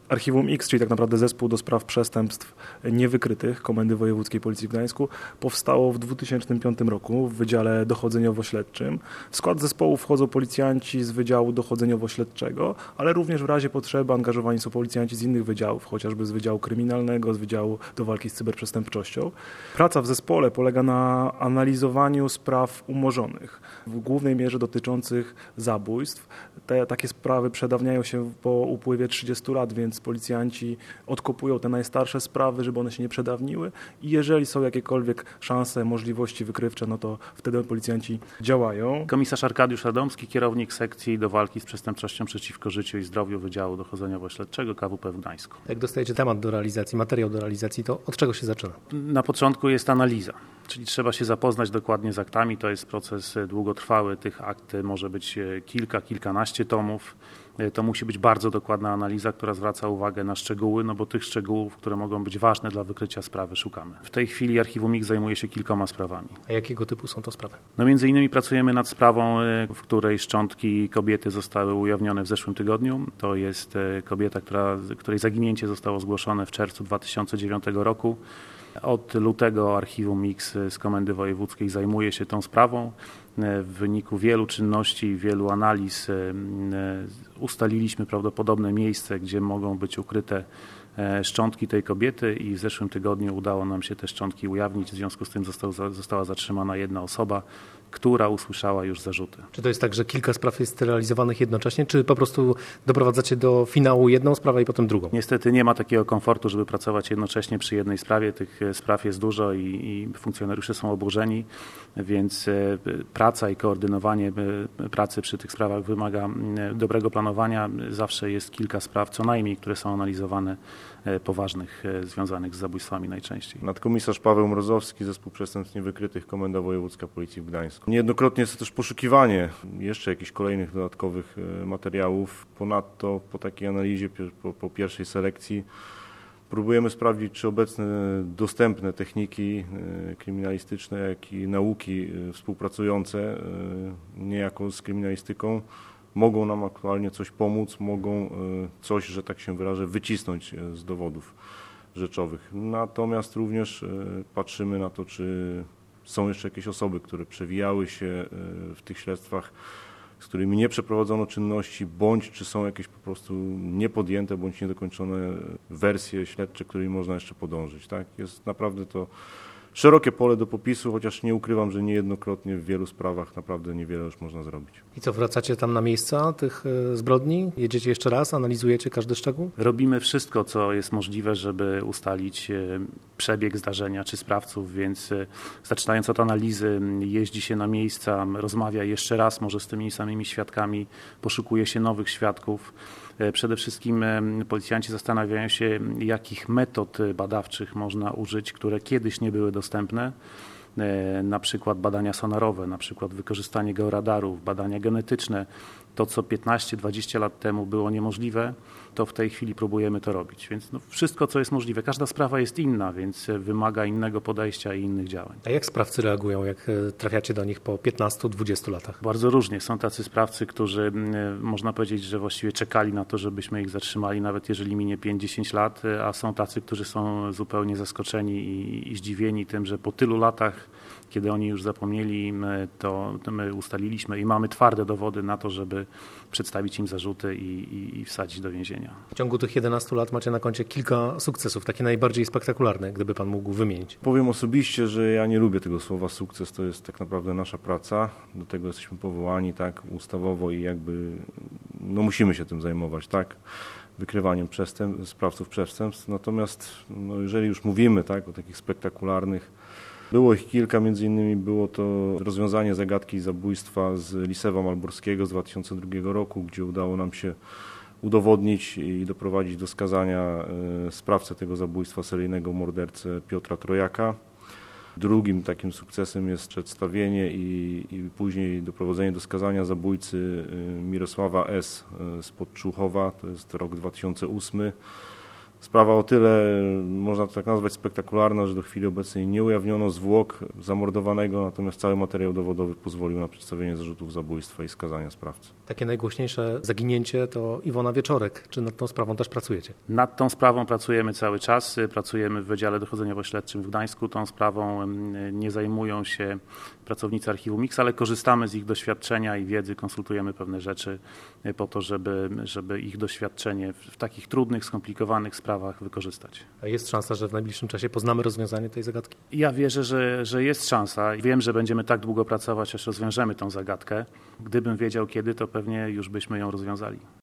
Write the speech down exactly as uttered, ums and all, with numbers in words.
Archiwum X, czyli tak naprawdę zespół do spraw przestępstw niewykrytych Komendy Wojewódzkiej Policji w Gdańsku, powstało w dwa tysiące piątym roku w Wydziale Dochodzeniowo-Śledczym. W skład zespołu wchodzą policjanci z Wydziału Dochodzeniowo-Śledczego, ale również w razie potrzeby angażowani są policjanci z innych wydziałów, chociażby z Wydziału Kryminalnego, z Wydziału do Walki z Cyberprzestępczością. Praca w zespole polega na analizowaniu spraw umorzonych, w głównej mierze dotyczących zabójstw. Te, takie sprawy przedawniają się po upływie trzydziestu lat, więc policjanci odkopują te najstarsze sprawy, żeby one się nie przedawniły i jeżeli są jakiekolwiek szanse, możliwości wykrywcze, no to wtedy policjanci działają. Komisarz Arkadiusz Radomski, kierownik sekcji do walki z przestępczością przeciwko życiu i zdrowiu Wydziału Dochodzeniowo-Śledczego K W P w Gdańsku. Jak dostajecie temat do realizacji, materiał do realizacji, to od czego się zaczyna? Na początku jest analiza, czyli trzeba się zapoznać dokładnie z aktami. To jest proces długotrwały. Tych akt może być kilka, kilkanaście tomów. To musi być bardzo dokładna analiza, która zwraca uwagę na szczegóły, no bo tych szczegółów, które mogą być ważne dla wykrycia sprawy, szukamy. W tej chwili Archiwum X zajmuje się kilkoma sprawami. A jakiego typu są to sprawy? No między innymi pracujemy nad sprawą, w której szczątki kobiety zostały ujawnione w zeszłym tygodniu. To jest kobieta, która, której zaginięcie zostało zgłoszone w czerwcu dwa tysiące dziewiątego roku. Od lutego Archiwum X z Komendy Wojewódzkiej zajmuje się tą sprawą. W wyniku wielu czynności, wielu analiz ustaliliśmy prawdopodobne miejsce, gdzie mogą być ukryte szczątki tej kobiety i w zeszłym tygodniu udało nam się te szczątki ujawnić. W związku z tym został, została zatrzymana jedna osoba, która usłyszała już zarzuty. Czy to jest tak, że kilka spraw jest realizowanych jednocześnie, czy po prostu doprowadzacie do finału jedną sprawę i potem drugą? Niestety nie ma takiego komfortu, żeby pracować jednocześnie przy jednej sprawie. Tych spraw jest dużo i, i funkcjonariusze są oburzeni, więc praca i koordynowanie pracy przy tych sprawach wymaga dobrego planowania. Zawsze jest kilka spraw, co najmniej, które są analizowane, poważnych, związanych z zabójstwami najczęściej. Nadkomisarz Paweł Mrozowski, Zespół Przestępstw Niewykrytych, Komenda Wojewódzka Policji w Gdańsku. Niejednokrotnie jest to też poszukiwanie jeszcze jakichś kolejnych dodatkowych materiałów. Ponadto po takiej analizie, po, po pierwszej selekcji próbujemy sprawdzić, czy obecne dostępne techniki kryminalistyczne, jak i nauki współpracujące niejako z kryminalistyką mogą nam aktualnie coś pomóc, mogą coś, że tak się wyrażę, wycisnąć z dowodów rzeczowych. Natomiast również patrzymy na to, czy są jeszcze jakieś osoby, które przewijały się w tych śledztwach, z którymi nie przeprowadzono czynności, bądź czy są jakieś po prostu niepodjęte, bądź niedokończone wersje śledcze, którymi można jeszcze podążyć. Tak? Jest naprawdę to szerokie pole do popisu, chociaż nie ukrywam, że niejednokrotnie w wielu sprawach naprawdę niewiele już można zrobić. I co, wracacie tam na miejsca tych zbrodni? Jedziecie jeszcze raz, analizujecie każdy szczegół? Robimy wszystko, co jest możliwe, żeby ustalić przebieg zdarzenia czy sprawców, więc zaczynając od analizy, jeździ się na miejsca, rozmawia jeszcze raz może z tymi samymi świadkami, poszukuje się nowych świadków. Przede wszystkim policjanci zastanawiają się, jakich metod badawczych można użyć, które kiedyś nie były dostępne, na przykład badania sonarowe, na przykład wykorzystanie georadarów, badania genetyczne. To, co piętnaście dwadzieścia lat temu było niemożliwe, to w tej chwili próbujemy to robić. Więc no, wszystko, co jest możliwe. Każda sprawa jest inna, więc wymaga innego podejścia i innych działań. A jak sprawcy reagują, jak trafiacie do nich po piętnastu dwudziestu latach? Bardzo różnie. Są tacy sprawcy, którzy można powiedzieć, że właściwie czekali na to, żebyśmy ich zatrzymali, nawet jeżeli minie pięć dziesięć lat, a są tacy, którzy są zupełnie zaskoczeni i, i zdziwieni tym, że po tylu latach, kiedy oni już zapomnieli, to, to my ustaliliśmy i mamy twarde dowody na to, żeby przedstawić im zarzuty i, i, i wsadzić do więzienia. W ciągu tych jedenastu lat macie na koncie kilka sukcesów, takie najbardziej spektakularne, gdyby pan mógł wymienić. Powiem osobiście, że ja nie lubię tego słowa sukces, to jest tak naprawdę nasza praca, do tego jesteśmy powołani tak ustawowo i jakby no musimy się tym zajmować, tak, wykrywaniem przestęp, sprawców przestępstw, natomiast no jeżeli już mówimy tak o takich spektakularnych, było ich kilka, między innymi było to rozwiązanie zagadki zabójstwa z Lisewa Malborskiego z dwa tysiące drugiego roku, gdzie udało nam się udowodnić i doprowadzić do skazania sprawcę tego zabójstwa, seryjnego mordercę Piotra Trojaka. Drugim takim sukcesem jest przedstawienie i, i później doprowadzenie do skazania zabójcy Mirosława S. z Podczuchowa, to jest rok dwa tysiące ósmy. Sprawa o tyle, można to tak nazwać, spektakularna, że do chwili obecnej nie ujawniono zwłok zamordowanego, natomiast cały materiał dowodowy pozwolił na przedstawienie zarzutów zabójstwa i skazania sprawcy. Takie najgłośniejsze zaginięcie to Iwona Wieczorek. Czy nad tą sprawą też pracujecie? Nad tą sprawą pracujemy cały czas. Pracujemy w Wydziale Dochodzeniowo-Śledczym w Gdańsku. Tą sprawą nie zajmują się pracownicy Archiwum X, ale korzystamy z ich doświadczenia i wiedzy, konsultujemy pewne rzeczy po to, żeby, żeby ich doświadczenie w takich trudnych, skomplikowanych sprawach wykorzystać. A jest szansa, że w najbliższym czasie poznamy rozwiązanie tej zagadki? Ja wierzę, że, że jest szansa. Wiem, że będziemy tak długo pracować, aż rozwiążemy tą zagadkę. Gdybym wiedział kiedy, to pewnie już byśmy ją rozwiązali.